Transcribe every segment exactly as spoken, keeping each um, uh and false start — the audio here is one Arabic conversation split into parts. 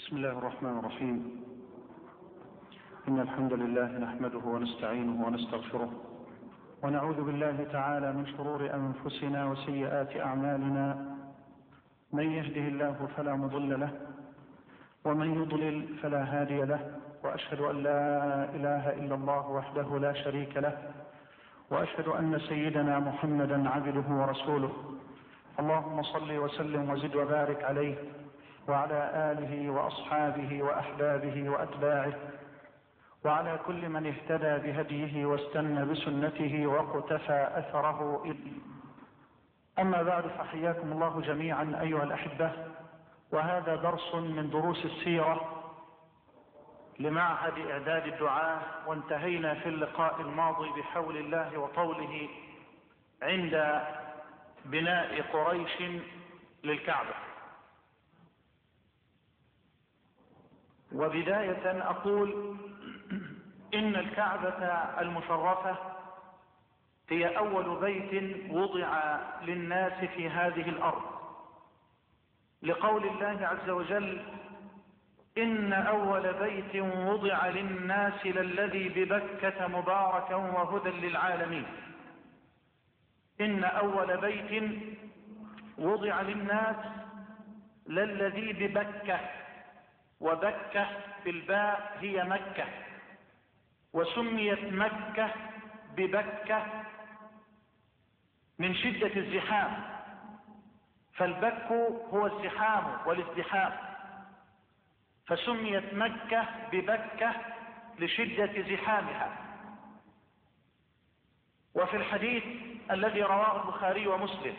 بسم الله الرحمن الرحيم. إن الحمد لله نحمده ونستعينه ونستغفره ونعوذ بالله تعالى من شرور أنفسنا وسيئات أعمالنا. من يهده الله فلا مضل له ومن يضلل فلا هادي له، وأشهد أن لا إله إلا الله وحده لا شريك له، وأشهد أن سيدنا محمدا عبده ورسوله. اللهم صل وسلم وزد وبارك عليه وعلى آله وأصحابه وأحبابه وأتباعه وعلى كل من اهتدى بهديه واستنى بسنته واقتفى أثره. أما بعد، فحياكم الله جميعا أيها الأحبة، وهذا درس من دروس السيرة لمعهد إعداد الدعاة. وانتهينا في اللقاء الماضي بحول الله وطوله عند بناء قريش للكعبة. وبداية أقول إن الكعبة المشرفة هي أول بيت وضع للناس في هذه الأرض، لقول الله عز وجل: إن أول بيت وضع للناس للذي ببكة مباركا وهدى للعالمين. إن أول بيت وضع للناس للذي ببكة، وبكة بالباء هي مكة، وسميت مكة ببكة من شدة الزحام، فالبك هو الزحام والازدحام، فسميت مكة ببكة لشدة زحامها. وفي الحديث الذي رواه البخاري ومسلم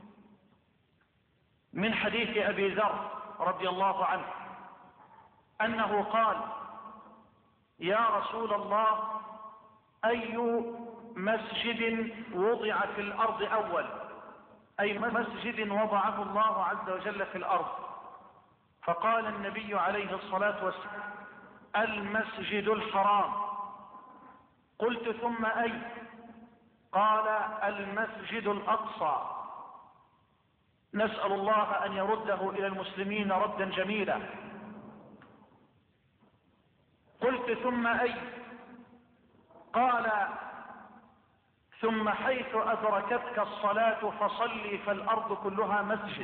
من حديث أبي ذر رضي الله عنه أنه قال: يا رسول الله، أي مسجد وضع في الأرض أول؟ أي مسجد وضعه الله عز وجل في الأرض؟ فقال النبي عليه الصلاة والسلام: المسجد الحرام. قلت: ثم أي؟ قال: المسجد الأقصى. نسأل الله أن يرده إلى المسلمين ردا جميلا. قلت: ثم أي؟ قال: ثم حيث أدركتك الصلاة فصلي فالأرض كلها مسجد.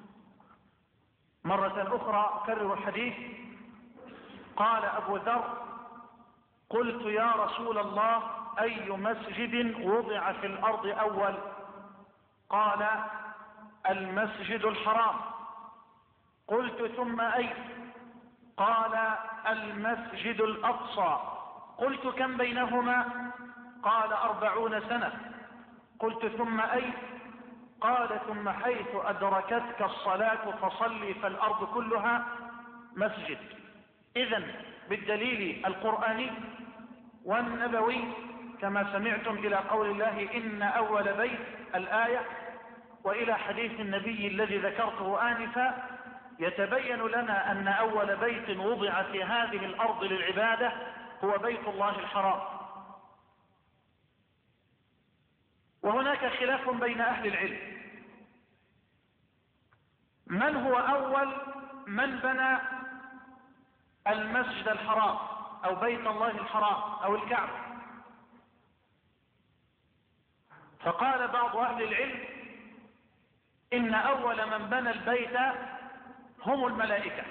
مرة أخرى أكرر الحديث. قال أبو ذر: قلت يا رسول الله، أي مسجد وضع في الأرض أول؟ قال: المسجد الحرام. قلت: ثم أي؟ قال: المسجد الأقصى. قلت: كم بينهما؟ قال: أربعون سنة. قلت: ثم أي؟ قال: ثم حيث أدركتك الصلاة فصلي فالأرض كلها مسجد. إذن بالدليل القرآني والنبوي كما سمعتم إلى قول الله: إن أول بيت الآية، وإلى حديث النبي الذي ذكرته آنفا، يتبين لنا أن أول بيت وضع في هذه الأرض للعبادة هو بيت الله الحرام. وهناك خلاف بين أهل العلم: من هو أول من بنى المسجد الحرام أو بيت الله الحرام أو الكعبة؟ فقال بعض أهل العلم: إن أول من بنى البيت هم الملائكة.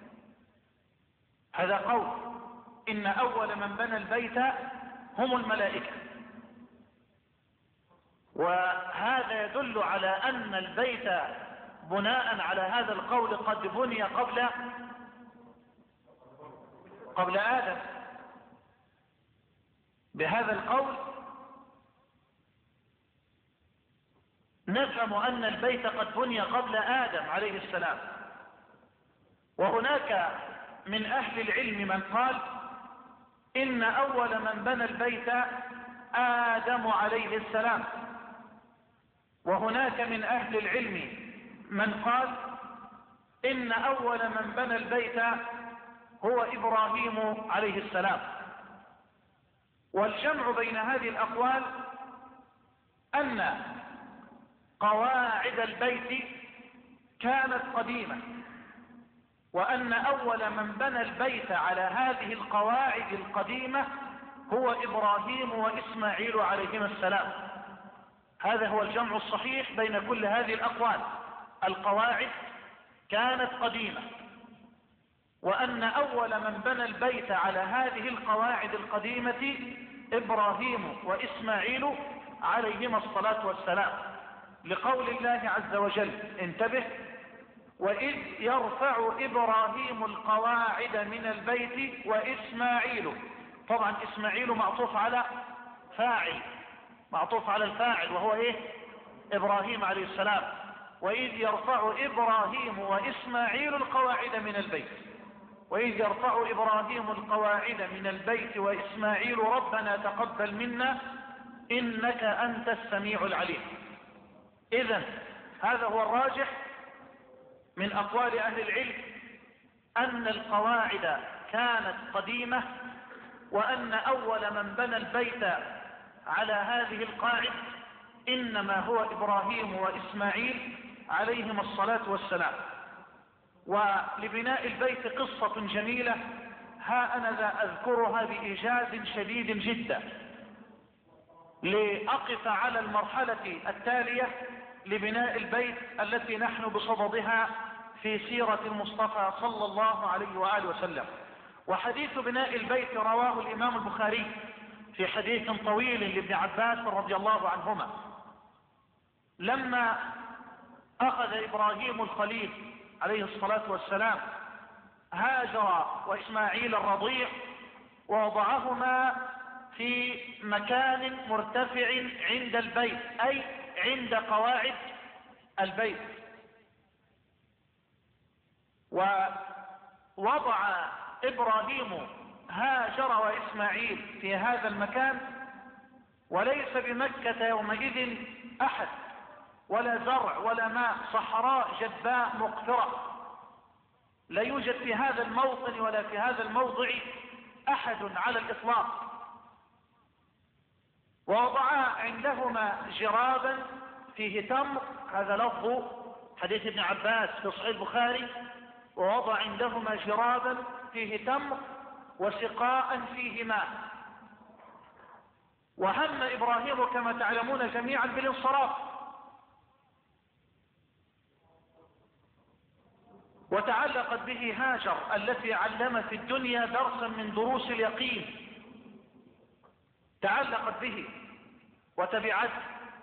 هذا قول: إن أول من بنى البيت هم الملائكة. وهذا يدل على أن البيت بناء على هذا القول قد بني قبل قبل آدم. بهذا القول نفهم أن البيت قد بني قبل آدم عليه السلام. وهناك من أهل العلم من قال: إن أول من بنى البيت آدم عليه السلام. وهناك من أهل العلم من قال: إن أول من بنى البيت هو إبراهيم عليه السلام. والجمع بين هذه الأقوال أن قواعد البيت كانت قديمة، وأن أول من بنى البيت على هذه القواعد القديمة هو إبراهيم وإسماعيل عليهما السلام. هذا هو الجمع الصحيح بين كل هذه الأقوال. القواعد كانت قديمة، وأن أول من بنى البيت على هذه القواعد القديمة إبراهيم وإسماعيل عليهما الصلاة والسلام، لقول الله عز وجل: انتبه: وإذ يرفع إبراهيم القواعد من البيت وإسماعيل. طبعا إسماعيل معطوف على فاعل، معطوف على الفاعل وهو إيه؟ إبراهيم عليه السلام. وإذ يرفع إبراهيم وإسماعيل القواعد من البيت، وإذ يرفع إبراهيم القواعد من البيت وإسماعيل ربنا تقبل منا إنك أنت السميع العليم. إذن هذا هو الراجح من أقوال أهل العلم، أن القواعد كانت قديمة، وأن أول من بنى البيت على هذه القاعدة إنما هو إبراهيم وإسماعيل عليهما الصلاة والسلام. ولبناء البيت قصة جميلة، ها أنا ذا أذكرها بإيجاز شديد جدا لأقف على المرحلة التالية لبناء البيت التي نحن بصددها في سيرة المصطفى صلى الله عليه وآله وسلم. وحديث بناء البيت رواه الإمام البخاري في حديث طويل لابن عباس رضي الله عنهما، لما أخذ إبراهيم الخليل عليه الصلاة والسلام هاجر وإسماعيل الرضيع ووضعهما في مكان مرتفع عند البيت، أي عند قواعد البيت، ووضع إبراهيم هاجر وإسماعيل في هذا المكان، وليس بمكة يومئذ أحد ولا زرع ولا ماء، صحراء جدباء مقفرة، لا يوجد في هذا الموطن ولا في هذا الموضع أحد على الإطلاق. ووضعا عندهما جرابا فيه تمر، هذا لفظ حديث ابن عباس في صحيح البخاري، ووضع عندهما جرابا فيه تمر وسقاء فيه ماء. وهم إبراهيم كما تعلمون جميعا بالانصراف، وتعلقت به هاجر التي علمت الدنيا درسا من دروس اليقين، تعلقت به وتبعته،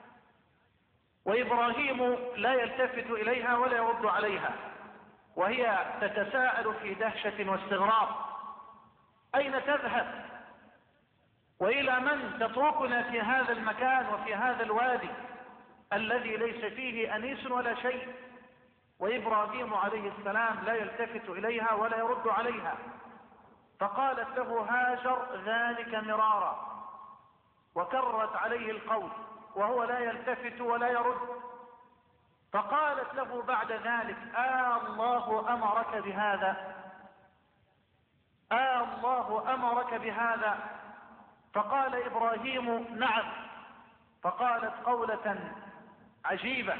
وإبراهيم لا يلتفت إليها ولا يرد عليها، وهي تتساءل في دهشة واستغراب: أين تذهب؟ وإلى من تتركنا في هذا المكان وفي هذا الوادي الذي ليس فيه أنيس ولا شيء؟ وإبراهيم عليه السلام لا يلتفت إليها ولا يرد عليها. فقالت له هاجر ذلك مرارا، وكررت عليه القول وهو لا يلتفت ولا يرد. فقالت له بعد ذلك: آه الله أمرك بهذا؟ آه الله أمرك بهذا؟ فقال إبراهيم: نعم. فقالت قولة عجيبة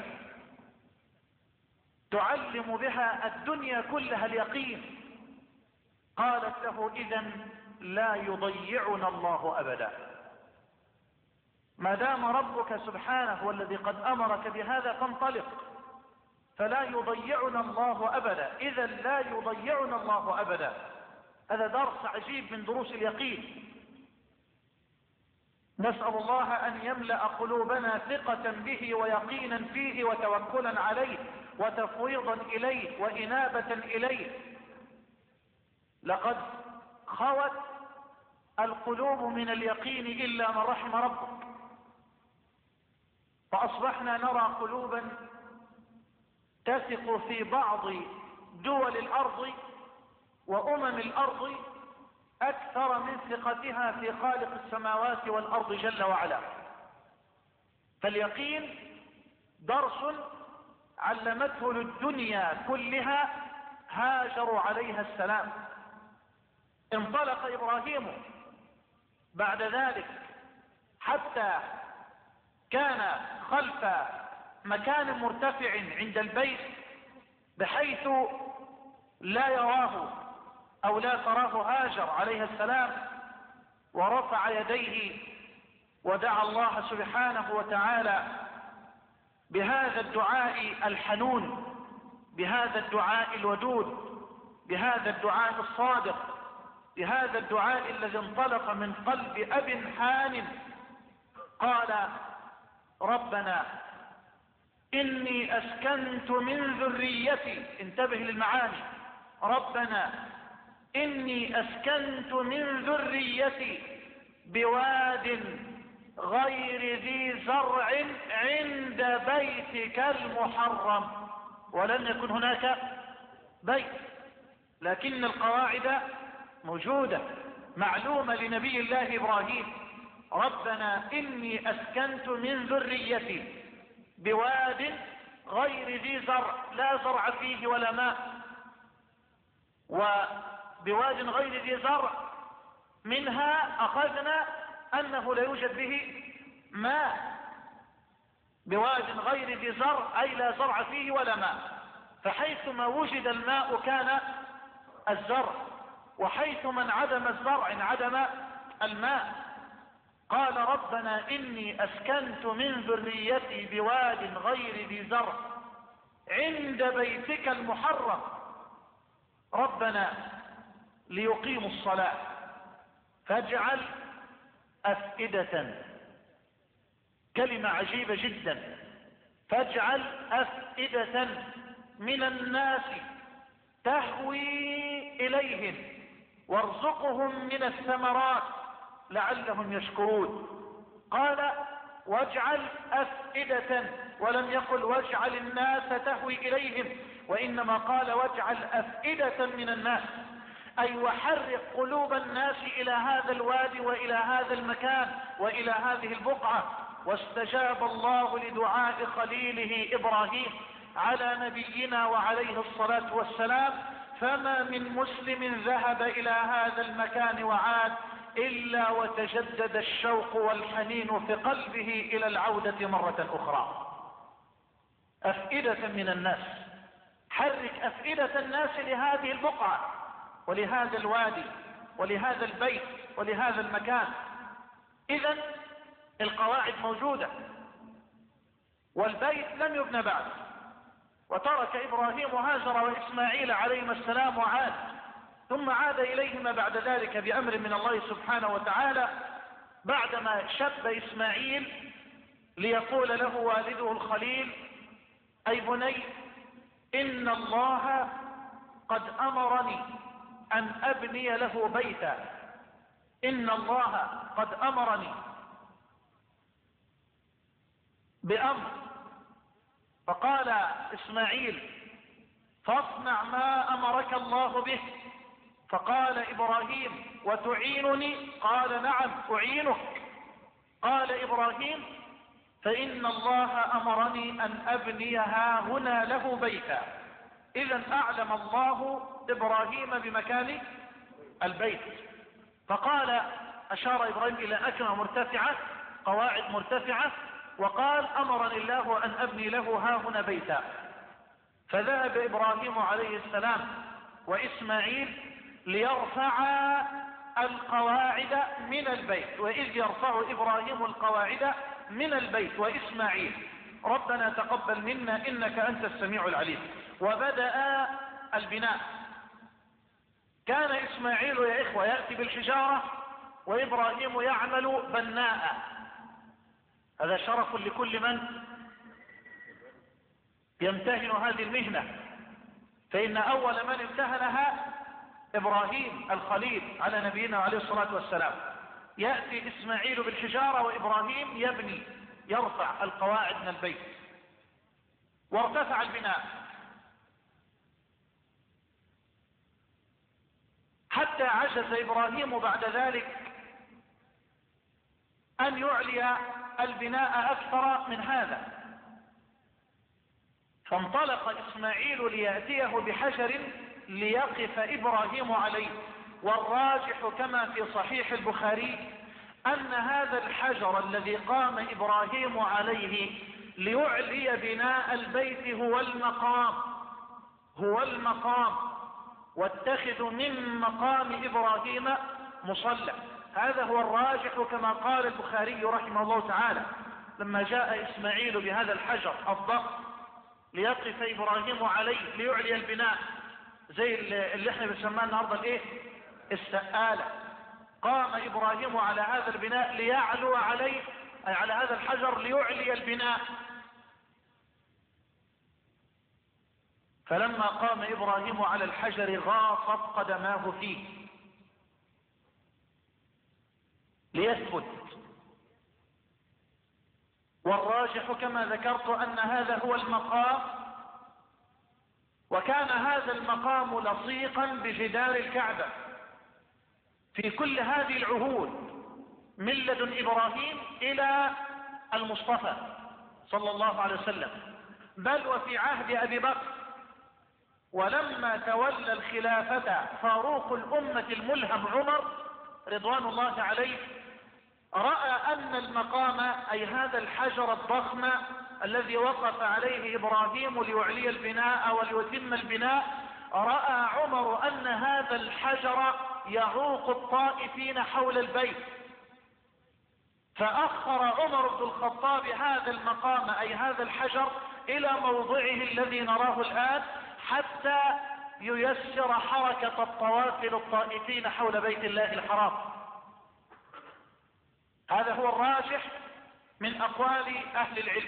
تعلم بها الدنيا كلها اليقين. قالت له: إذن لا يضيعنا الله أبدا، ما دام ربك سبحانه هو الذي قد أمرك بهذا فانطلق، فلا يضيعنا الله أبدا، إذن لا يضيعنا الله أبدا. هذا درس عجيب من دروس اليقين. نسأل الله أن يملأ قلوبنا ثقة به ويقينا فيه وتوكلا عليه وتفويضا إليه وإنابة إليه. لقد خوت القلوب من اليقين إلا من رحم ربك، فأصبحنا نرى قلوبا تثق في بعض دول الأرض وأمم الأرض أكثر من ثقتها في خالق السماوات والأرض جل وعلا. فاليقين درس علمته للدنيا كلها هاجر عليها السلام. انطلق إبراهيم بعد ذلك حتى كان خلف مكان مرتفع عند البيت، بحيث لا يراه أو لا تراه هاجر عليه السلام، ورفع يديه ودعا الله سبحانه وتعالى بهذا الدعاء الحنون، بهذا الدعاء الودود، بهذا الدعاء الصادق، بهذا الدعاء الذي انطلق من قلب أب حان. قال: ربنا إني أسكنت من ذريتي، انتبه للمعاني، ربنا إني أسكنت من ذريتي بواد غير ذي زرع عند بيتك المحرم. ولم يكن هناك بيت، لكن القواعد موجودة معلومة لنبي الله إبراهيم. ربنا إني أسكنت من ذريتي بواد غير ذي زرع، لا زرع فيه ولا ماء، وبواد غير ذي زرع منها أخذنا أنه لا يوجد به ماء. بواد غير ذي زرع أي لا زرع فيه ولا ماء، فحيثما وجد الماء كان الزرع، وحيثما انعدم الزرع انعدم الماء. قال: ربنا إني أسكنت من ذريتي بواد غير ذي زرع عند بيتك المحرم ربنا ليقيموا الصلاة فاجعل أفئدة. كلمة عجيبة جدا، فاجعل أفئدة من الناس تهوي إليهم وارزقهم من الثمرات لعلهم يشكرون. قال: واجعل أفئدة، ولم يقل واجعل الناس تهوي إليهم، وإنما قال واجعل أفئدة من الناس، أي وحرق قلوب الناس إلى هذا الوادي وإلى هذا المكان وإلى هذه البقعة. واستجاب الله لدعاء خليله إبراهيم على نبينا وعليه الصلاة والسلام، فما من مسلم ذهب إلى هذا المكان وعاد إلا وتجدد الشوق والحنين في قلبه إلى العودة مرة أخرى. أفئدة من الناس، حرك أفئدة الناس لهذه البقعة ولهذا الوادي ولهذا البيت ولهذا المكان. إذن القواعد موجودة، والبيت لم يبنى بعد، وترك إبراهيم هاجر وإسماعيل عليهما السلام وعاد، ثم عاد إليهما بعد ذلك بأمر من الله سبحانه وتعالى بعدما شب إسماعيل، ليقول له والده الخليل: أي بني إن الله قد أمرني أن أبني له بيتا، إن الله قد أمرني بأمر. فقال إسماعيل: فاصنع ما أمرك الله به. فقال إبراهيم: وتعينني؟ قال: نعم أعينك. قال إبراهيم: فإن الله أمرني أن أبني ها هنا له بيتا. إذن أعلم الله إبراهيم بمكان البيت. فقال، أشار إبراهيم إلى أكمة مرتفعة، قواعد مرتفعة، وقال: أمرني الله أن أبني له ها هنا بيتا. فذهب إبراهيم عليه السلام وإسماعيل ليرفع القواعد من البيت، وإذ يرفع إبراهيم القواعد من البيت وإسماعيل ربنا تقبل منا إنك أنت السميع العليم. وبدأ البناء. كان إسماعيل يا إخوة يأتي بالحجارة، وإبراهيم يعمل بناء. هذا شرف لكل من يمتهن هذه المهنة، فإن أول من امتهنها إبراهيم الخليل على نبينا عليه الصلاة والسلام. يأتي إسماعيل بالحجارة وإبراهيم يبني، يرفع القواعد من البيت. وارتفع البناء حتى عجز إبراهيم بعد ذلك أن يعلي البناء أكثر من هذا، فانطلق إسماعيل ليأتيه بحجر ليقف إبراهيم عليه. والراجح كما في صحيح البخاري أن هذا الحجر الذي قام إبراهيم عليه ليعلي بناء البيت هو المقام، هو المقام واتخذوا من مقام إبراهيم مصلى. هذا هو الراجح كما قال البخاري رحمه الله تعالى لما جاء إسماعيل بهذا الحجر الضخم ليقف إبراهيم عليه ليعلي البناء، زي اللي احنا بنسماه النهارده الايه؟ السقالة. قام إبراهيم على هذا البناء ليعلو عليه، أي على هذا الحجر ليعلي البناء. فلما قام إبراهيم على الحجر غاصت قدماه فيه ليثبت. والراجح كما ذكرت أن هذا هو المقام، وكان هذا المقام لصيقا بجدار الكعبة في كل هذه العهود من لدن إبراهيم إلى المصطفى صلى الله عليه وسلم، بل وفي عهد أبي بكر. ولما تولى الخلافة فاروق الأمة الملهم عمر رضوان الله عليه رأى أن المقام، أي هذا الحجر الضخم الذي وقف عليه إبراهيم ليعلي البناء وليتم البناء، رأى عمر أن هذا الحجر يعوق الطائفين حول البيت، فأخر عمر بن الخطاب هذا المقام، أي هذا الحجر، إلى موضعه الذي نراه الآن حتى ييسر حركة الطواف للطائفين حول بيت الله الحرام. هذا هو الراجح من أقوال أهل العلم.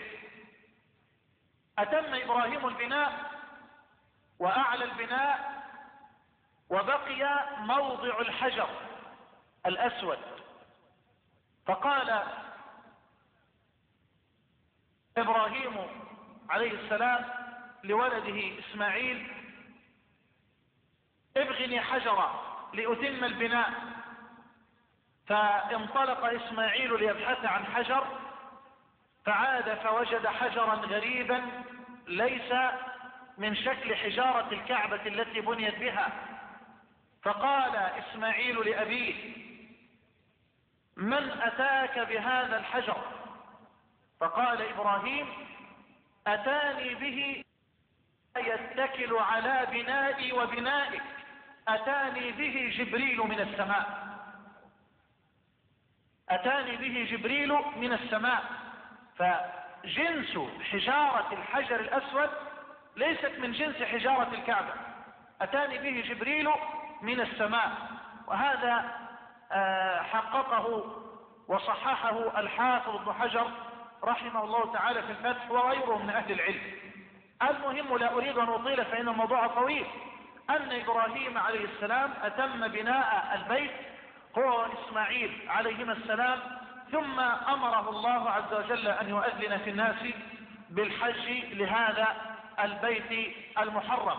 أتم إبراهيم البناء وأعلى البناء، وبقي موضع الحجر الأسود، فقال إبراهيم عليه السلام لولده إسماعيل: ابغني حجرا لأتم البناء. فانطلق إسماعيل ليبحث عن حجر، فعاد فوجد حجرا غريبا ليس من شكل حجارة الكعبة التي بنيت بها. فقال إسماعيل لأبيه: من أتاك بهذا الحجر؟ فقال إبراهيم: أتاني به يتكل على بنائي وبنائك، أتاني به جبريل من السماء. أتاني به جبريل من السماء. فجنس حجارة الحجر الأسود ليست من جنس حجارة الكعبة، أتاني به جبريل من السماء. وهذا حققه وصححه الحافظ ابن حجر رحمه الله تعالى في الفتح وغيره من أهل العلم. المهم، لا أريد أن أطيل فإن الموضوع طويل، أن إبراهيم عليه السلام أتم بناء البيت هو وإسماعيل عليهما السلام، ثم أمره الله عز وجل أن يؤذن في الناس بالحج لهذا البيت المحرم.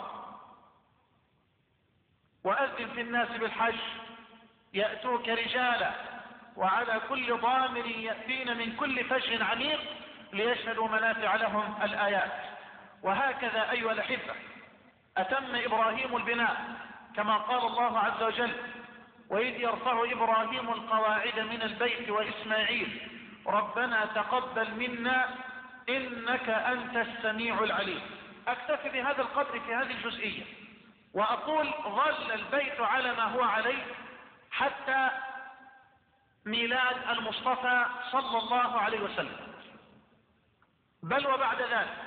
وأذن في الناس بالحج يأتوك رجالا وعلى كل ضامر يأتين من كل فج عميق ليشهدوا منافع لهم الآيات. وهكذا أيها الأحبة أتم إبراهيم البناء كما قال الله عز وجل: وإذ يرفع إبراهيم القواعد من البيت وإسماعيل ربنا تقبل منا إنك أنت السميع العليم. أكتفي بهذا القدر في هذه الجزئية، وأقول ظل البيت على ما هو عليه حتى ميلاد المصطفى صلى الله عليه وسلم، بل وبعد ذلك،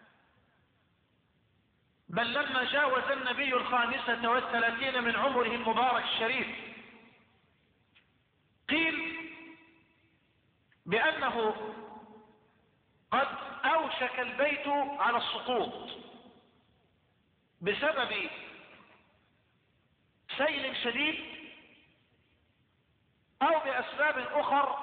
بل لما جاوز النبي الخامسة والثلاثين من عمره المبارك الشريف قيل بأنه قد أوشك البيت على السقوط بسبب سيل شديد أو بأسباب أخر.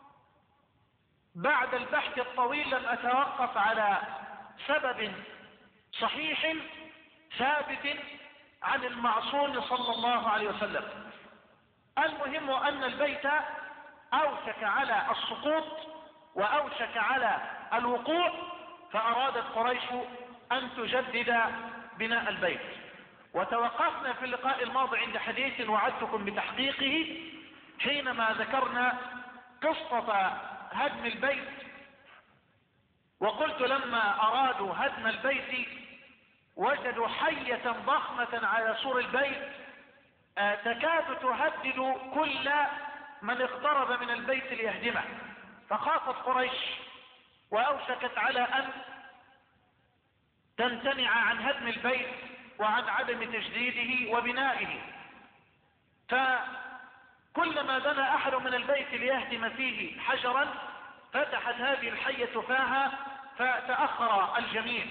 بعد البحث الطويل لم أتوقف على سبب صحيح ثابت عن المعصوم صلى الله عليه وسلم. المهم أن البيت أوشك على السقوط وأوشك على الوقوع، فأرادت قريش أن تجدد بناء البيت. وتوقفنا في اللقاء الماضي عند حديث وعدتكم بتحقيقه حينما ذكرنا قصة هدم البيت، وقلت لما أرادوا هدم البيت وجدوا حية ضخمة على سور البيت تكاد تهدد كل من اقترب من البيت ليهدمه، فخافت قريش وأوشكت على أن تمتنع عن هدم البيت وعن عدم تجديده وبنائه. فكلما بنى أحد من البيت ليهدم فيه حجرا فتحت هذه الحية فاها فتأخر الجميع،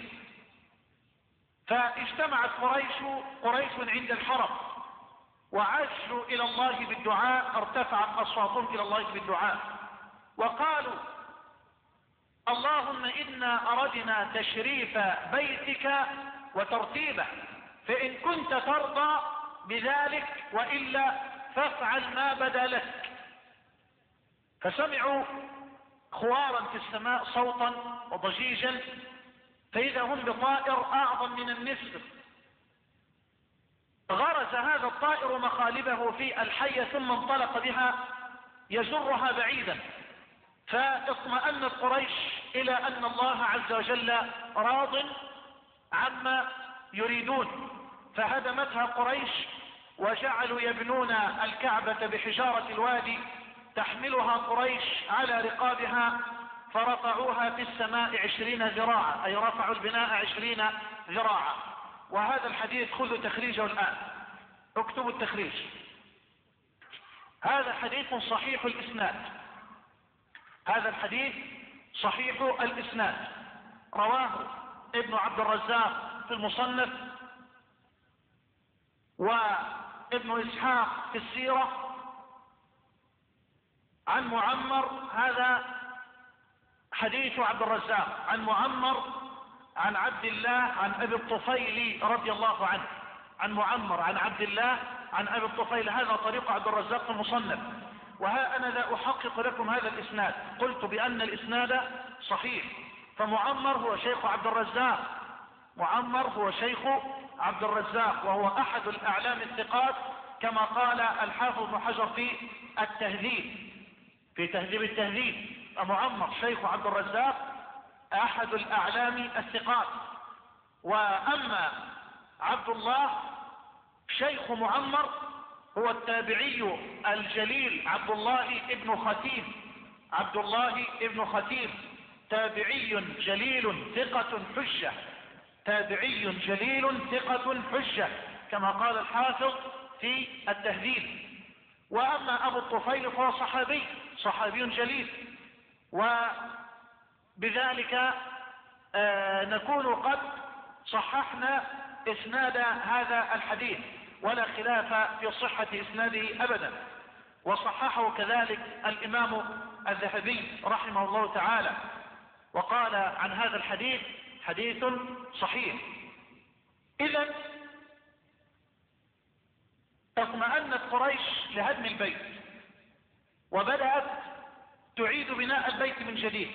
فاجتمعت قريش قريش عند الحرم وعجلوا إلى الله بالدعاء، ارتفعت أصواتهم إلى الله بالدعاء وقالوا: اللهم إنا أردنا تشريف بيتك وترتيبه، فإن كنت ترضى بذلك وإلا فافعل ما بدا لك. فسمعوا خوارا في السماء صوتا وضجيجا، فإذا هم بطائر أعظم من النسر، غرز هذا الطائر مخالبه في الحية ثم انطلق بها يجرها بعيدا، فاطمأنت قريش إلى أن الله عز وجل راض عما يريدون، فهدمتها قريش وجعلوا يبنون الكعبة بحجارة الوادي تحملها قريش على رقابها، فرفعوها في السماء عشرين ذراعا، أي رفعوا البناء عشرين ذراعا. وهذا الحديث خذوا تخريجه الآن، اكتبوا التخريج. هذا حديث صحيح الإسناد، هذا الحديث صحيح الإسناد، رواه ابن عبد الرزاق في المصنف وابن إسحاق في السيرة عن معمر. هذا حديث عبد الرزاق عن معمر عن عبد الله عن أبي الطفيل رضي الله عنه، عن معمر عن عبد الله عن أبي الطفيل. هذا طريق عبد الرزاق في المصنف. وها أنا ذا أحقق لكم هذا الإسناد، قلت بأن الإسناد صحيح، فمعمر هو شيخ عبد الرزاق، معمر هو شيخ عبد الرزاق وهو أحد الأعلام الثقات كما قال الحافظ ابن حجر في التهذيب، في تهذيب التهذيب. معمر شيخ عبد الرزاق أحد الأعلام الثقات. وأما عبد الله شيخ معمر هو التابعي الجليل عبد الله ابن ختيم، عبد الله ابن ختيم تابعي جليل ثقة حجة، تابعي جليل ثقة حجة كما قال الحافظ في التهذيب. وأما أبو الطفيل فهو صحابي، صحابي جليل. وبذلك آه نكون قد صححنا إسناد هذا الحديث، ولا خلاف في صحة إسناده أبدا. وصححه كذلك الإمام الذهبي رحمه الله تعالى، وقال عن هذا الحديث حديث صحيح. إذن اطمأنت قريش لهدم البيت وبدأت تعيد بناء البيت من جديد.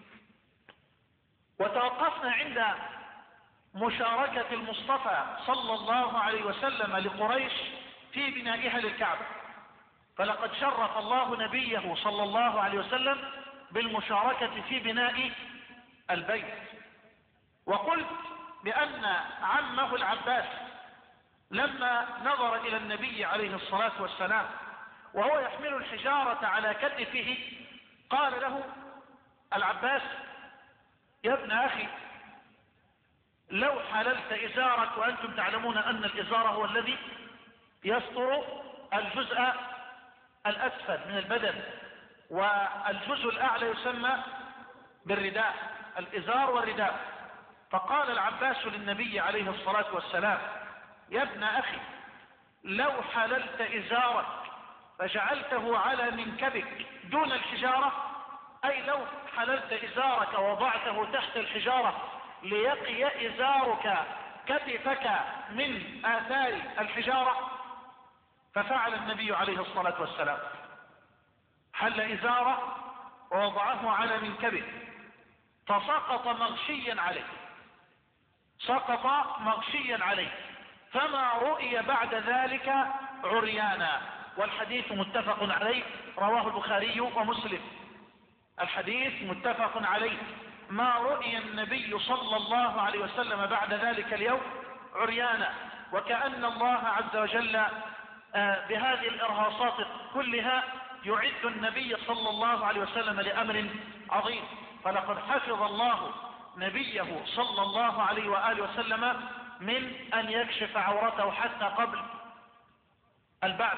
وتوقفنا عند مشاركة المصطفى صلى الله عليه وسلم لقريش في بنائها للكعبة، فلقد شرف الله نبيه صلى الله عليه وسلم بالمشاركة في بناء البيت. وقلت بأن عمه العباس لما نظر إلى النبي عليه الصلاة والسلام وهو يحمل الحجارة على كتفه قال له العباس: يا ابن أخي، لو حللت إزارك، وأنتم تعلمون أن الإزار هو الذي يستر الجزء الأسفل من البدن، والجزء الأعلى يسمى بالرداء، الإزار والرداء. فقال العباس للنبي عليه الصلاة والسلام: يا ابن أخي، لو حللت إزارك فجعلته على منكبك دون الحجارة، أي لو حللت إزارك ووضعته تحت الحجارة ليقي إزارك كتفك من آثار الحجارة، ففعل النبي عليه الصلاة والسلام، حل إزاره ووضعه على منكبه فسقط مغشيا عليه، سقط مغشيا عليه، فما رؤي بعد ذلك عريانا. والحديث متفق عليه، رواه البخاري ومسلم. الحديث متفق عليه، ما رؤي النبي صلى الله عليه وسلم بعد ذلك اليوم عريانا، وكأن الله عز وجل بهذه الإرهاصات كلها يعد النبي صلى الله عليه وسلم لأمر عظيم. فلقد حفظ الله نبيه صلى الله عليه وآله وسلم من أن يكشف عورته حتى قبل البعث.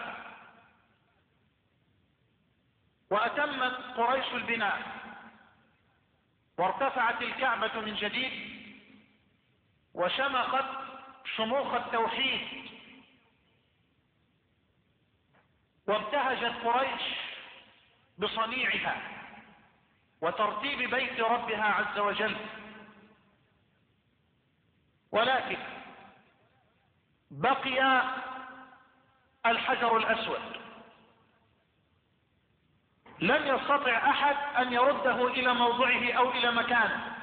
وأتمت قريش البناء وارتفعت الكعبة من جديد وشمخت شموخ التوحيد، وابتهجت قريش بصنيعها وترتيب بيت ربها عز وجل. ولكن بقي الحجر الأسود، لم يستطع أحد أن يرده إلى موضعه أو إلى مكانه.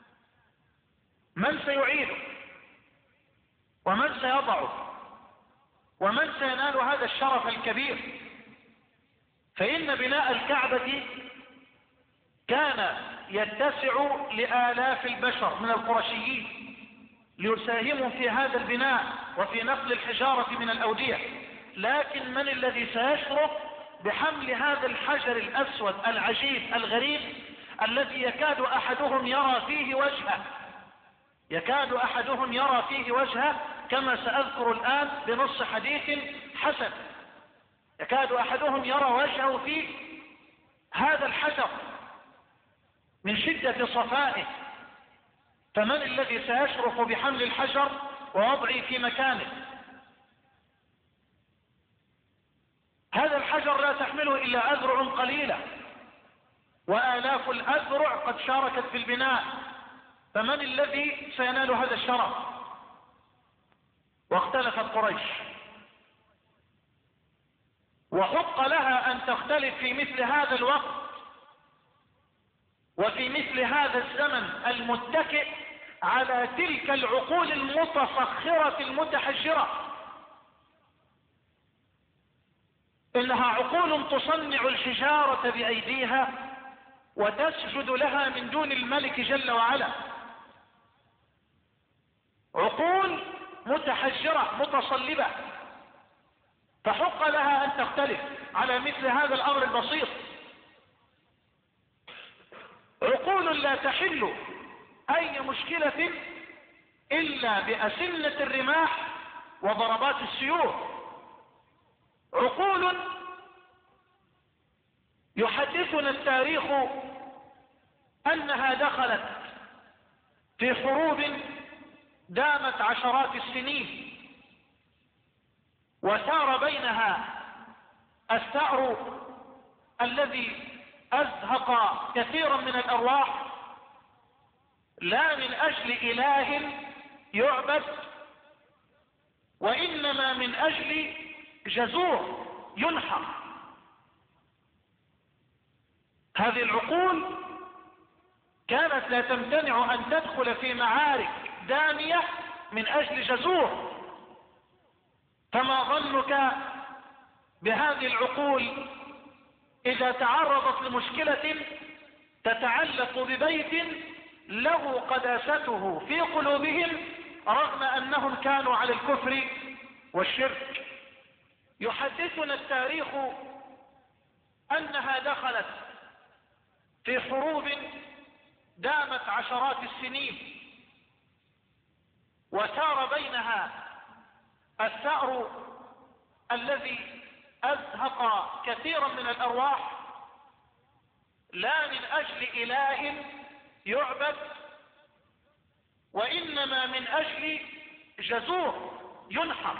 من سيعيده ومن سيضعه ومن سينال هذا الشرف الكبير؟ فإن بناء الكعبة كان يتسع لآلاف البشر من القرشيين ليساهموا في هذا البناء وفي نقل الحجارة من الأودية، لكن من الذي سيشرف بحمل هذا الحجر الأسود العجيب الغريب الذي يكاد أحدهم يرى فيه وجهه يكاد أحدهم يرى فيه وجهه كما سأذكر الآن بنص حديث حسن. يكاد أحدهم يرى وجهه في هذا الحجر من شدة صفائه. فمن الذي سيشرف بحمل الحجر ووضعه في مكانه؟ هذا الحجر لا تحمله إلا أذرع قليلة، وآلاف الأذرع قد شاركت في البناء. فمن الذي سينال هذا الشرف؟ واختلفت قريش، وحق لها أن تختلف في مثل هذا الوقت وفي مثل هذا الزمن المتكئ على تلك العقول المتفخرة المتحجرة. إنها عقول تصنع الحجارة بأيديها وتسجد لها من دون الملك جل وعلا، عقول متحجرة متصلبة، فحق لها أن تختلف على مثل هذا الأمر البسيط. عقول لا تحل أي مشكلة إلا بأسنة الرماح وضربات السيوف، عقول يحدثنا التاريخ أنها دخلت في حروب دامت عشرات السنين وسار بينها الثأر الذي أزهق كثيرا من الأرواح، لا من أجل إله يعبد، وإنما من أجل جزور ينحر. هذه العقول كانت لا تمتنع أن تدخل في معارك دامية من أجل جزور. فما ظنك بهذه العقول إذا تعرضت لمشكلة تتعلق ببيت له قداسته في قلوبهم رغم أنهم كانوا على الكفر والشرك؟ يحدثنا التاريخ أنها دخلت في حروب دامت عشرات السنين وسار بينها الثأر الذي أزهق كثيرا من الأرواح، لا من أجل إله يعبد، وإنما من أجل جزور ينحر.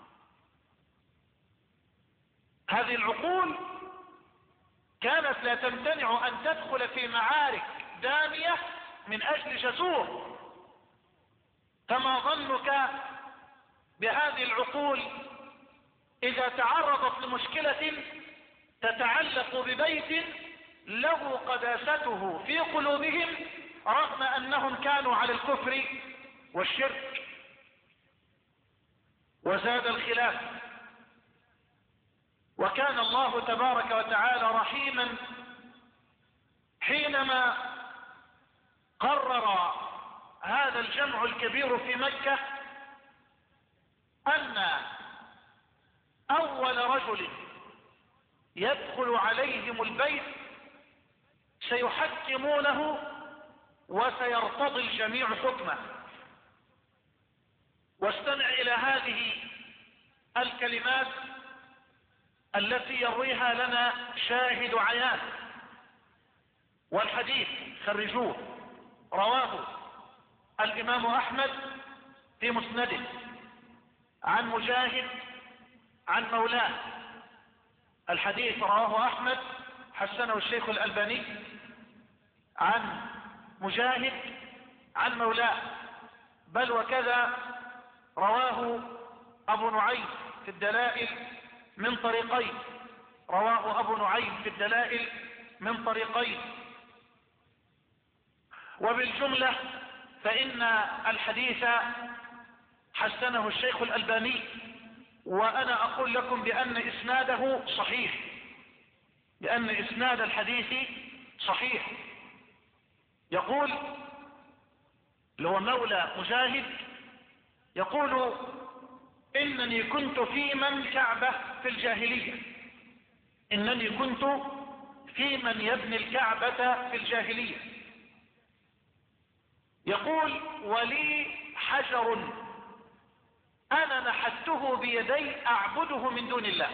هذه العقول كانت لا تمتنع أن تدخل في معارك دامية من أجل جزور. فما ظنك بهذه العقول إذا تعرضت لمشكلة تتعلق ببيت له قداسته في قلوبهم رغم أنهم كانوا على الكفر والشرك؟ وزاد الخلاف. وكان الله تبارك وتعالى رحيما حينما قرر هذا الجمع الكبير في مكة أن أول رجل يدخل عليهم البيت سيحكمونه وسيرتضي الجميع حكمه. واستمع إلى هذه الكلمات التي يرويها لنا شاهد عيان، والحديث خرجوه رواه الإمام أحمد في مسنده عن مجاهد عن مولاه. الحديث رواه أحمد حسنه الشيخ الألباني عن مجاهد عن مولاه، بل وكذا رواه أبو نعيم في الدلائل من طريقين، رواه أبو نعيم في الدلائل من طريقين. وبالجملة فإن الحديث حسنه الشيخ الألباني، وأنا أقول لكم بأن إسناده صحيح، بأن إسناد الحديث صحيح. يقول اللي هو مولى مجاهد، يقول إنني كنت في من كعبة في الجاهلية، إنني كنت في من يبني الكعبة في الجاهلية. يقول ولي حجر أنا نحته بيدي أعبده من دون الله.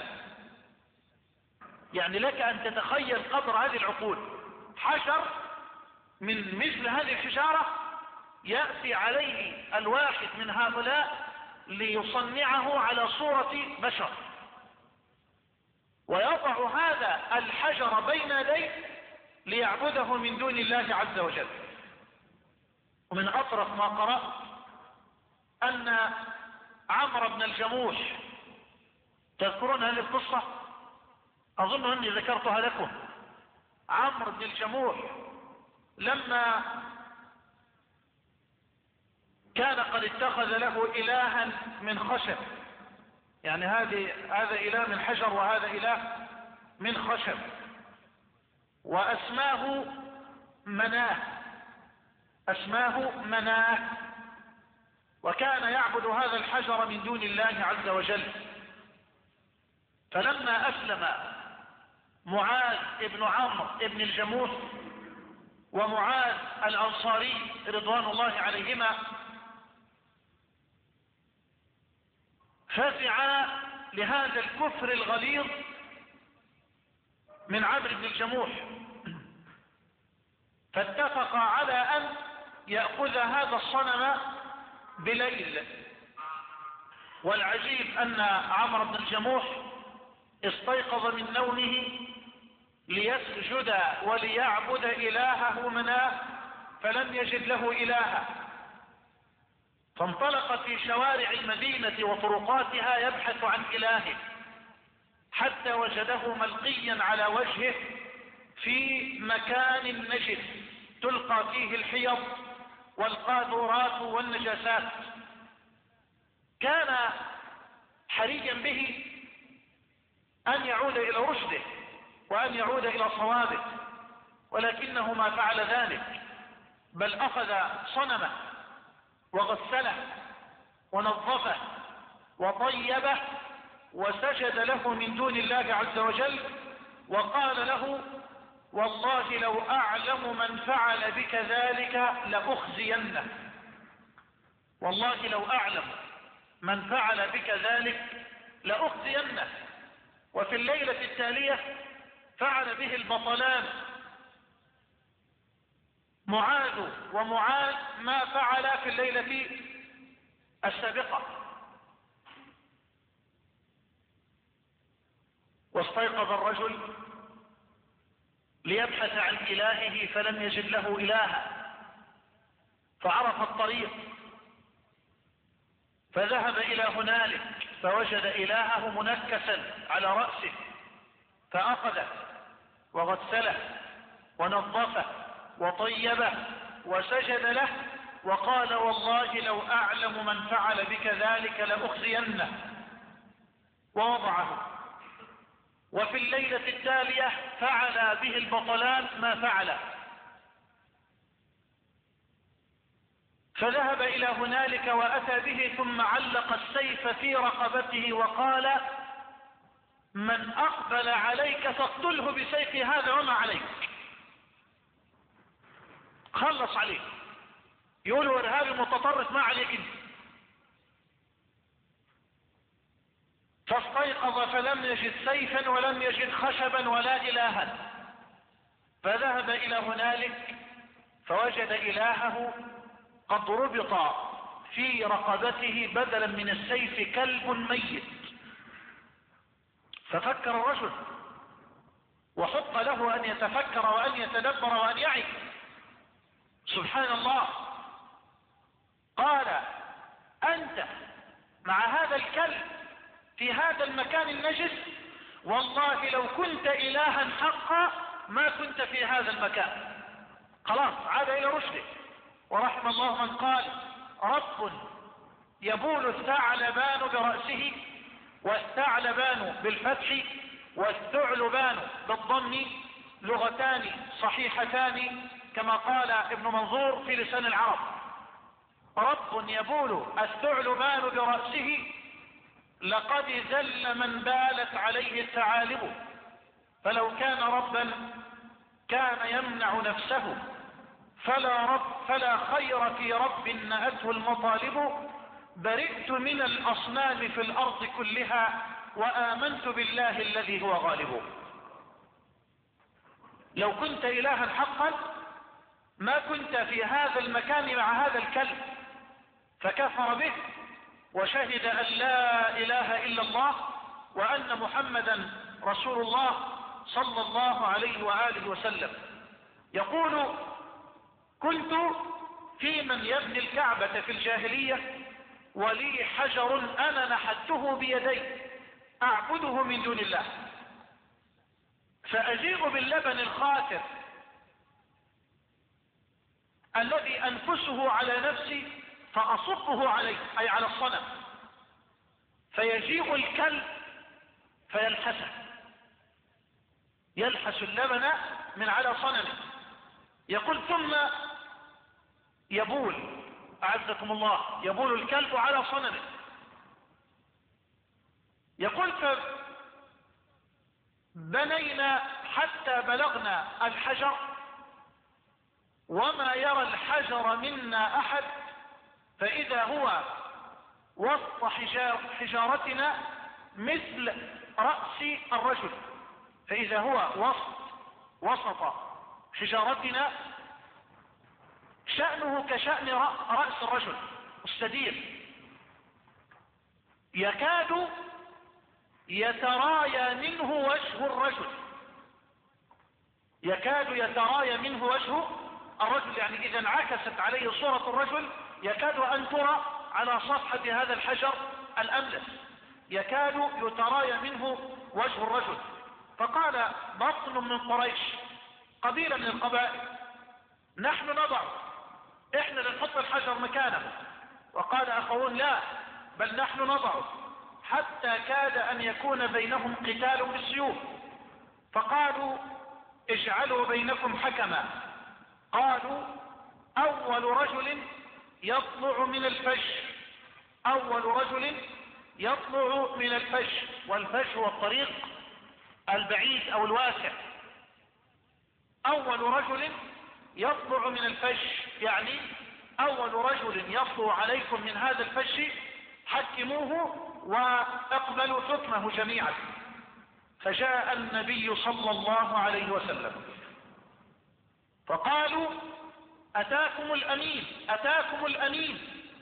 يعني لك أن تتخيل قدر هذه العقول، حجر من مثل هذه الحجارة يأتي عليه الواحد من هؤلاء ليصنعه على صورة بشر، ويضع هذا الحجر بين يديه ليعبده من دون الله عز وجل. ومن أطرف ما قرأت أن عمرو بن الجموح، تذكرون هذه القصة؟ أظن أني ذكرتها لكم. عمرو بن الجموح لما كان قد اتخذ له إلها من خشب، يعني هذه هذا إله من حجر وهذا إله من خشب، وأسماه مناه، أسماه مناه، وكان يعبد هذا الحجر من دون الله عز وجل. فلما أسلم معاذ ابن عمرو ابن الجموح ومعاذ الأنصاري رضوان الله عليهما، فزعا لهذا الكفر الغليظ من عمرو بن الجموح، فاتفقا على أن يأخذ هذا الصنم بليل. والعجيب أن عمرو بن الجموح استيقظ من نومه ليسجد وليعبد إلهه مناه، فلم يجد له إلها، فانطلق في شوارع المدينة وطرقاتها يبحث عن إلهه، حتى وجده ملقيا على وجهه في مكان نجس تلقى فيه الحيض والقاذورات والنجاسات. كان حريا به أن يعود إلى رشده وأن يعود إلى صوابه، ولكنه ما فعل ذلك، بل أخذ صنمه وغسله ونظفه وطيبه وسجد له من دون الله عز وجل، وقال له والله لو أعلم من فعل بك ذلك لأخزينه، والله لو أعلم من فعل بك ذلك لأخزينه. وفي الليلة التالية فعل به البطلان معاذ ومعاذ ما فعل في الليلة السابقة. واستيقظ الرجل ليبحث عن إلهه فلم يجد له إلها، فعرف الطريق فذهب إلى هنالك فوجد إلهه منكسا على رأسه، فأخذه وغسله ونظفه وطيبه وسجد له، وقال والله لو أعلم من فعل بك ذلك لأخزينه، ووضعه. وفي الليلة التالية فعل به البطلان ما فعل، فذهب إلى هنالك وأتى به ثم علق السيف في رقبته وقال: من أقبل عليك فاقتله بسيف هذا وما عليك. خلص عليه، يقولوا إرهابي متطرف، ما عليك انت. فاستيقظ فلم يجد سيفا ولم يجد خشبا ولا إلها، فذهب إلى هنالك فوجد إلهه قد ربط في رقبته بدلا من السيف كلب ميت. ففكر الرجل، وحق له أن يتفكر وأن يتدبر وأن يعي. سبحان الله. قال: أنت مع هذا الكلب في هذا المكان النجس، والله لو كنت إلها حقا ما كنت في هذا المكان. خلاص عاد إلى رشده. ورحم الله من قال: رب يبول الثعلبان برأسه، والثعلبان بالفتح والثعلبان بالضم لغتان صحيحتان كما قال ابن منظور في لسان العرب. رب يبول الثعلبان برأسه لقد ذل من بالت عليه الثعالب، فلو كان ربا كان يمنع نفسه، فلا رب فلا خير في رب نأته المطالب. برئت من الأصنام في الأرض كلها، وآمنت بالله الذي هو غالب. لو كنت إلها حقا ما كنت في هذا المكان مع هذا الكلب. فكفر به وشهد أن لا إله إلا الله وأن محمدا رسول الله صلى الله عليه وآله وسلم. يقول: كنت في من يبني الكعبة في الجاهلية ولي حجر أنا نحته بيدي أعبده من دون الله، فأجيء باللبن الخاسر الذي أنفسه على نفسي فأصبه عليه، أي على الصنم، فيجيء الكلب فيلحسه، يلحس اللبن من على صنمه. يقول: ثم يبول، أعزكم الله، يبول الكلب على صنمه. يقول: فبنينا حتى بلغنا الحجر، وما يرى الحجر منا أحد، فإذا هو وسط حجارتنا مثل رأس الرجل، فإذا هو وسط وسط حجارتنا شأنه كشأن رأس الرجل السدير، يكاد يترايا منه وجه الرجل، يكاد يترايا منه وجه الرجل، يعني إذا انعكست عليه صورة الرجل يكاد أن ترى على صفحة هذا الحجر الأملس، يكاد يترايا منه وجه الرجل. فقال بطن من قريش، قبيلة من القبائل: نحن نضع، احنا لنحط الحجر مكانه. وقال آخرون: لا، بل نحن نضعه، حتى كاد أن يكون بينهم قتال بالسيوف. فقالوا: اجعلوا بينكم حكما. قالوا: أول رجل يطلع من الفج، أول رجل يطلع من الفج، والفج هو الطريق البعيد أو الواسع. أول رجل يطلع من الفج يعني أول رجل يطلع عليكم من هذا الفج حكموه واقبلوا حكمه جميعا. فجاء النبي صلى الله عليه وسلم فقالوا: أتاكم الأمين، أتاكم الأمين.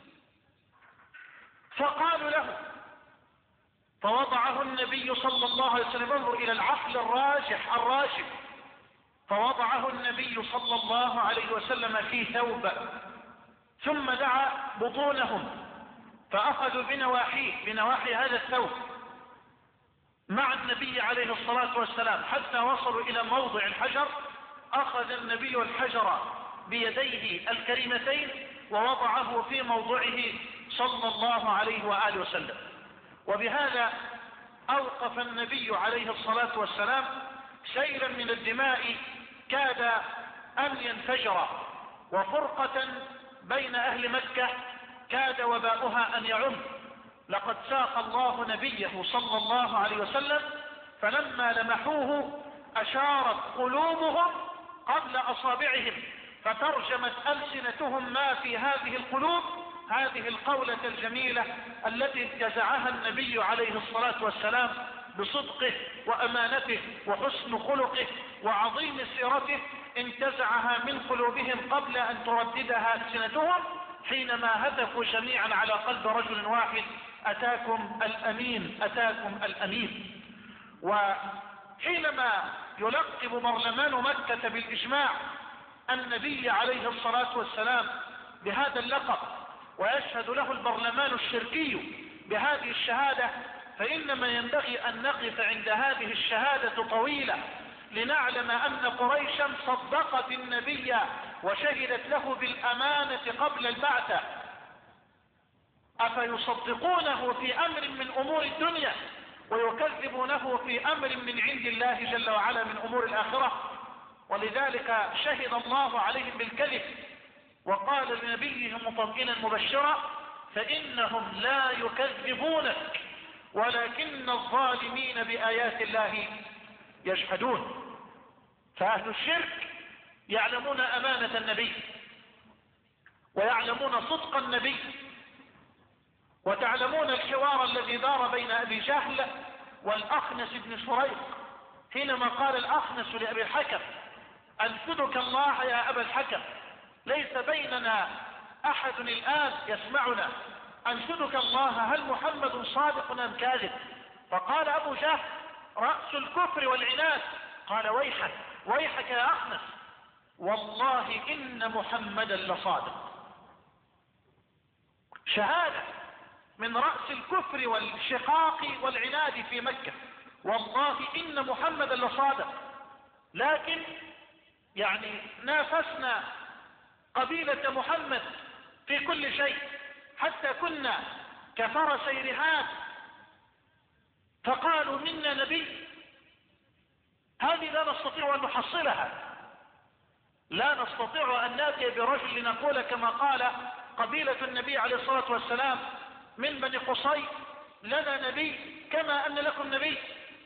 فقالوا له، فوضعه النبي صلى الله عليه وسلم، انظر إلى العقل الراجح الراشد، فوضعه النبي صلى الله عليه وسلم في ثوب، ثم دعا بطونهم فأخذوا بنواحيه بنواحي هذا الثوب مع النبي عليه الصلاة والسلام حتى وصلوا إلى موضع الحجر. أخذ النبي الحجر بيديه الكريمتين ووضعه في موضعه صلى الله عليه وآله وسلم. وبهذا أوقف النبي عليه الصلاة والسلام سيلا من الدماء كاد أن ينفجر، وفرقة بين أهل مكة كاد وباؤها أن يعم. لقد ساق الله نبيه صلى الله عليه وسلم، فلما لمحوه أشارت قلوبهم قبل أصابعهم، فترجمت ألسنتهم ما في هذه القلوب، هذه القولة الجميلة التي انتزعها النبي عليه الصلاة والسلام بصدقه وأمانته وحسن خلقه وعظيم سيرته، انتزعها من قلوبهم قبل أن ترددها ألسنتهم، حينما هتفوا جميعا على قلب رجل واحد: أتاكم الأمين، أتاكم الأمين. وحينما يلقب برلمان مكة بالإجماع النبي عليه الصلاة والسلام بهذا اللقب، ويشهد له البرلمان الشركي بهذه الشهادة، فإنما ينبغي أن نقف عند هذه الشهادة طويلة لنعلم أن قريشا صدقت النبي وشهدت له بالأمانة قبل البعثة. أفيصدقونه في أمر من أمور الدنيا ويكذبونه في أمر من عند الله جل وعلا من أمور الآخرة؟ ولذلك شهد الله عليهم بالكذب وقال لنبيهم مطمئنا مبشرا: فإنهم لا يكذبونك ولكن الظالمين بآيات الله يجحدون. فأهل الشرك يعلمون أمانة النبي ويعلمون صدق النبي، وتعلمون الحوار الذي دار بين أبي جهل والأخنس بن شريق، حينما قال الأخنس لأبي الحكم: أنشدك الله يا أبا الحكم، ليس بيننا أحد الآن يسمعنا، أنشدك الله هل محمد صادق أم كاذب؟ فقال أبو جهل: رأس الكفر والعناد. قال: ويحك ويحك يا أخنس، والله إن محمدا لصادق. شهادة من رأس الكفر والشقاق والعناد في مكة: والله إن محمدا لصادق. لكن يعني نافسنا قبيلة محمد في كل شيء، حتى كنا كفرسي رهان، فقالوا منا نبي. هذه لا نستطيع أن نحصلها، لا نستطيع أن نأتي برجل لنقول كما قال قبيلة النبي عليه الصلاة والسلام من بني قصي: لنا نبي كما أن لكم نبي.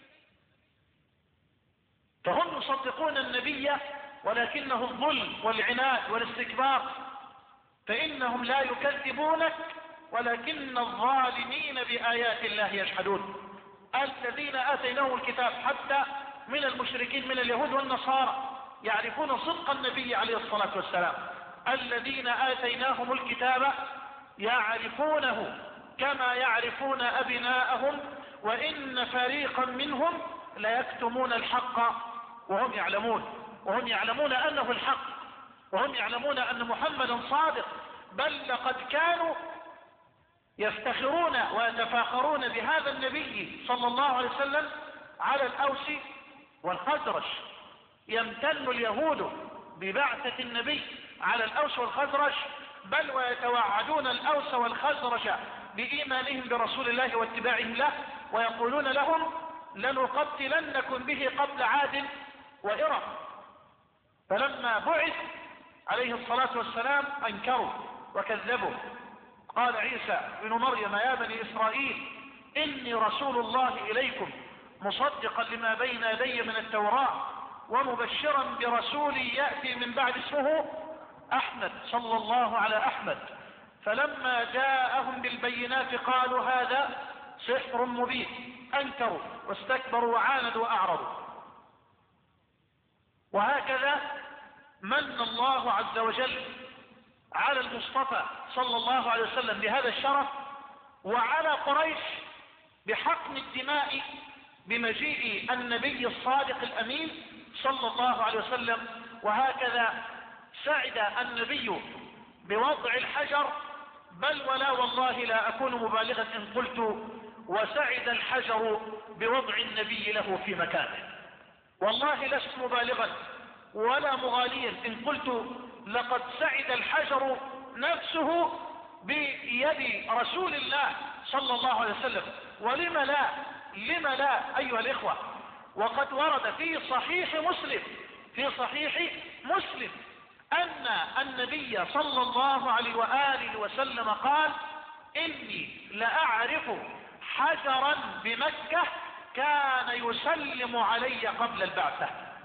فهم يصدقون النبي ولكنه الظلم والعناد والاستكبار، فإنهم لا يكذبونك ولكن الظالمين بآيات الله يجحدون. الذين آتيناهم الكتاب حتى من المشركين من اليهود والنصارى يعرفون صدق النبي عليه الصلاة والسلام. الذين آتيناهم الكتاب يعرفونه كما يعرفون أبناءهم وإن فريقا منهم ليكتمون الحق وهم يعلمون، وهم يعلمون أنه الحق، وهم يعلمون أن محمدا صادق. بل لقد كانوا يفتخرون ويتفاخرون بهذا النبي صلى الله عليه وسلم على الأوس والخزرج. يمتن اليهود ببعثة النبي على الأوس والخزرج، بل ويتوعدون الأوس والخزرج بإيمانهم برسول الله واتباعهم له، ويقولون لهم: لنقتلنكم به قبل عاد وإرم. فلما بعث عليه الصلاة والسلام أنكروا وكذبوا. قال عيسى بن مريم: يا بني إسرائيل إني رسول الله إليكم مصدقا لما بين يدي من التوراة ومبشرا برسول يأتي من بعد اسمه أحمد، صلى الله على أحمد. فلما جاءهم بالبينات قالوا هذا سحر مبين، أنكروا واستكبروا وعاندوا وأعرضوا. وهكذا من الله عز وجل على المصطفى صلى الله عليه وسلم بهذا الشرف، وعلى قريش بحقن الدماء بمجيء النبي الصادق الأمين صلى الله عليه وسلم. وهكذا سعد النبي بوضع الحجر، بل ولا والله لا أكون مبالغا إن قلت وسعد الحجر بوضع النبي له في مكانه. والله لست مبالغا ولا مغاليا إن قلت لقد سعد الحجر نفسه بيد رسول الله صلى الله عليه وسلم. ولم لا لم لا أيها الإخوة؟ وقد ورد في صحيح مسلم في صحيح مسلم أن النبي صلى الله عليه وآله وسلم قال: إني لأعرف حجرا بمكة كان يسلم علي قبل البعثة.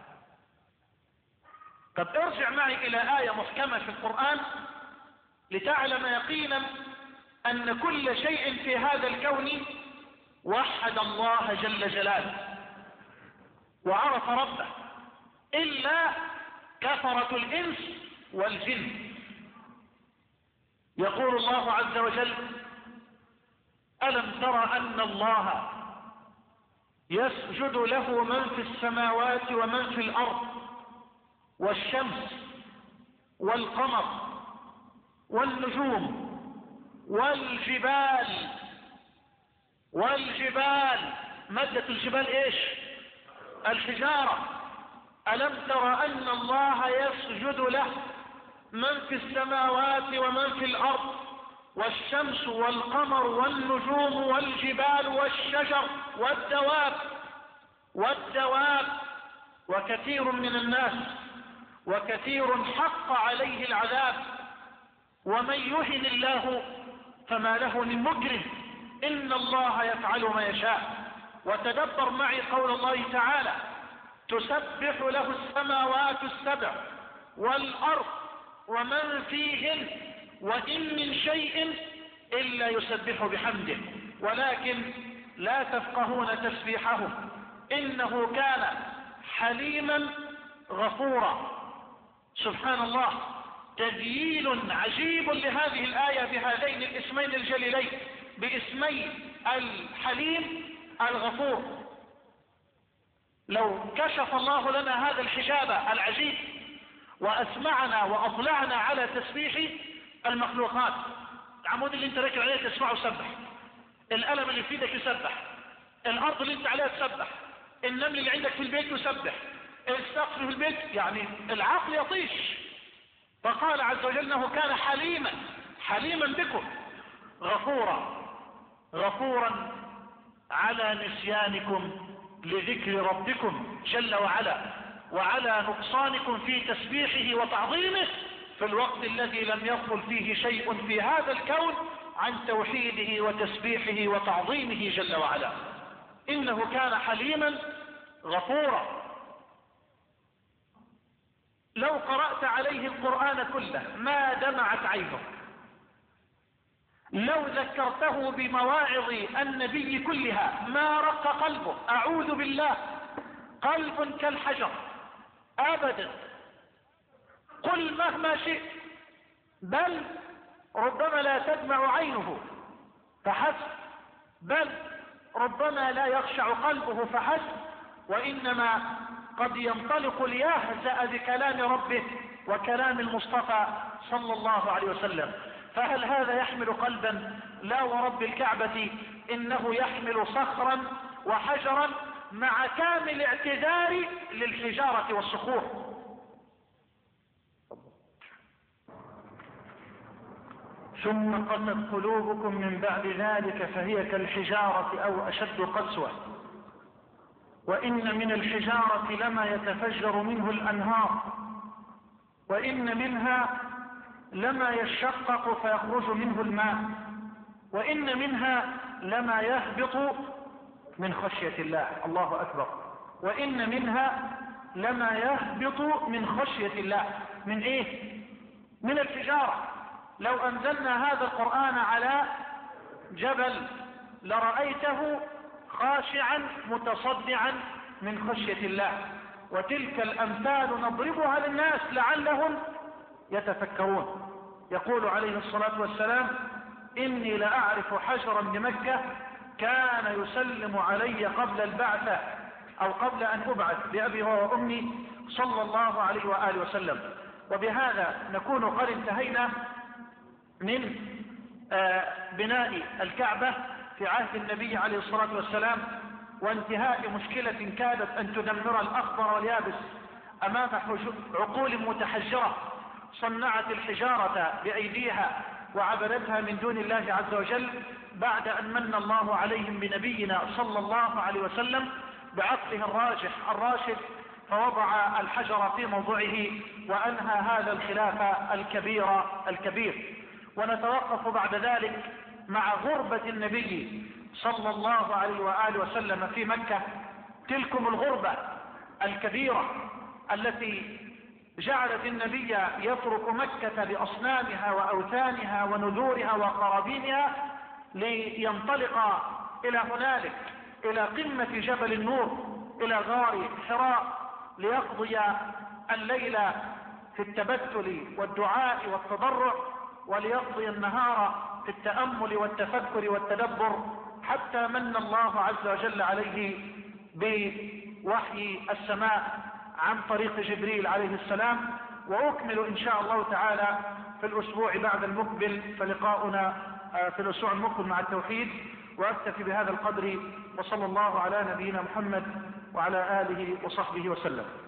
طب ارجع معي إلى آية محكمة في القرآن لتعلم يقينا أن كل شيء في هذا الكون وحد الله جل جلاله وعرف ربه إلا كفرة الإنس والجن. يقول الله عز وجل: ألم تر أن الله يسجد له من في السماوات ومن في الأرض والشمس والقمر والنجوم والجبال والجبال مادة الجبال ايش؟ الحجارة. ألم تر أن الله يسجد له من في السماوات ومن في الأرض والشمس والقمر والنجوم والجبال والشجر والدواب والدواب وكثير من الناس وكثير حق عليه العذاب ومن يهن الله فما له من مكرم إن الله يفعل ما يشاء. وتدبر معي قول الله تعالى: تسبح له السماوات السبع والأرض ومن فيهن وإن من شيء إلا يسبح بحمده ولكن لا تفقهون تسبيحهم إنه كان حليما غفورا. سبحان الله، تذييل عجيب لهذه الآية بهذين الاسمين الجليلين، باسمي الحليم الغفور. لو كشف الله لنا هذا الحجاب العجيب وأسمعنا وأطلعنا على تسبيح المخلوقات، العمود اللي انت راكب عليه تسمعه يسبح، القلم اللي في ايدك يسبح، الأرض اللي انت عليها تسبح، النمل اللي عندك في البيت يسبح، السقف في البيت، يعني العقل يطيش. فقال عز وجل انه كان حليما حليما بكم غفورا غفورا على نسيانكم لذكر ربكم جل وعلا وعلى نقصانكم في تسبيحه وتعظيمه في الوقت الذي لم يغفل فيه شيء في هذا الكون عن توحيده وتسبيحه وتعظيمه جل وعلا. إنه كان حليما غفورا. لو قرأت عليه القرآن كله ما دمعت عينه، لو ذكرته بمواعظ النبي كلها ما رق قلبه. أعوذ بالله، قلب كالحجر أبدا. قل مهما شئت، بل ربما لا تدمع عينه فحسب، بل ربما لا يخشع قلبه فحسب، وإنما قد ينطلق ليهزأ بكلام ربه وكلام المصطفى صلى الله عليه وسلم. فهل هذا يحمل قلبا؟ لا ورب الكعبة إنه يحمل صخرا وحجرا مع كامل اعتذار للحجارة والصخور. ثم قست قلوبكم من بعد ذلك فهي كالحجارة أو أشد قسوة وإن من الحجارة لما يتفجر منه الأنهار وإن منها لما يشقق فيخرج منه الماء وإن منها لما يهبط من خشية الله. الله أكبر. وإن منها لما يهبط من خشية الله. من إيه؟ من الحجارة. لو أنزلنا هذا القرآن على جبل لرأيته خاشعا متصدعا من خشية الله. وتلك الأمثال نضربها للناس لعلهم يتفكرون. يقول عليه الصلاة والسلام: إني لأعرف حجرا بمكة كان يسلم علي قبل البعثة أو قبل أن أبعث بأبي وأمي صلى الله عليه وآله وسلم. وبهذا نكون قد انتهينا من بناء الكعبة في عهد النبي عليه الصلاة والسلام وانتهاء مشكلة كادت أن تدمر الأخضر واليابس أمام عقول متحجرة صنعت الحجارة بأيديها وعبدتها من دون الله عز وجل، بعد أن من الله عليهم بنبينا صلى الله عليه وسلم بعقله الراجح الراشد فوضع الحجر في موضعه وأنهى هذا الخلاف الكبير الكبير. ونتوقف بعد ذلك مع غربة النبي صلى الله عليه وآله وسلم في مكة، تلكم الغربة الكبيرة التي جعلت النبي يترك مكة بأصنامها وأوثانها ونذورها وقرابينها لينطلق إلى هنالك، إلى قمة جبل النور، إلى غار حراء، ليقضي الليل في التبتل والدعاء والتضرع، وليقضي النهار في التأمل والتفكر والتدبر، حتى من الله عز وجل عليه بوحي السماء عن طريق جبريل عليه السلام. وأكمل إن شاء الله تعالى في الأسبوع بعد المقبل، فلقاؤنا في الأسبوع المقبل مع التوحيد. وأكتفي بهذا القدر، وصلى الله على نبينا محمد وعلى آله وصحبه وسلم.